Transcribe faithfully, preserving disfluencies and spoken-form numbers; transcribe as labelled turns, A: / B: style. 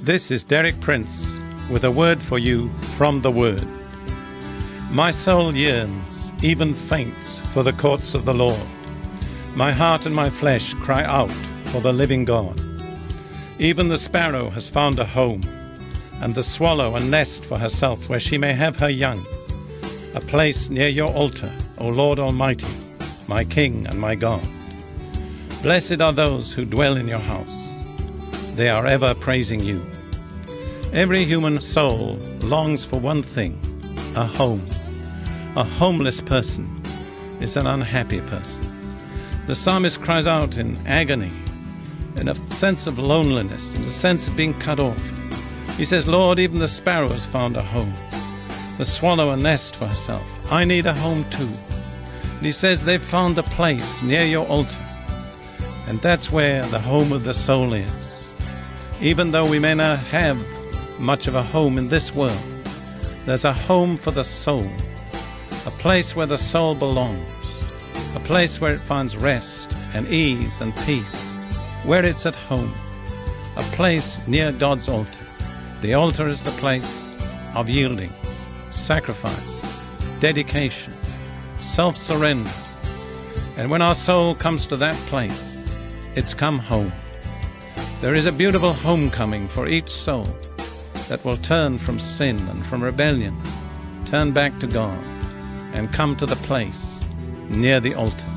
A: This is Derek Prince with a word for you from the Word. My soul yearns, even faints, for the courts of the Lord. My heart and my flesh cry out for the living God. Even the sparrow has found a home, and the swallow a nest for herself where she may have her young. A place near your altar, O Lord Almighty, my King and my God. Blessed are those who dwell in your house. They are ever praising you. Every human soul longs for one thing, a home. A homeless person is an unhappy person. The psalmist cries out in agony, in a sense of loneliness, in a sense of being cut off. He says, Lord, even the sparrow has found a home, the swallow a nest for herself. I need a home too. And he says they've found a place near your altar. And that's where the home of the soul is. Even though we may not have much of a home in this world, there's a home for the soul, a place where the soul belongs, a place where it finds rest and ease and peace, where it's at home, a place near God's altar. The altar is the place of yielding, sacrifice, dedication, self-surrender. And when our soul comes to that place, it's come home. There is a beautiful homecoming for each soul that will turn from sin and from rebellion, turn back to God, and come to the place near the altar.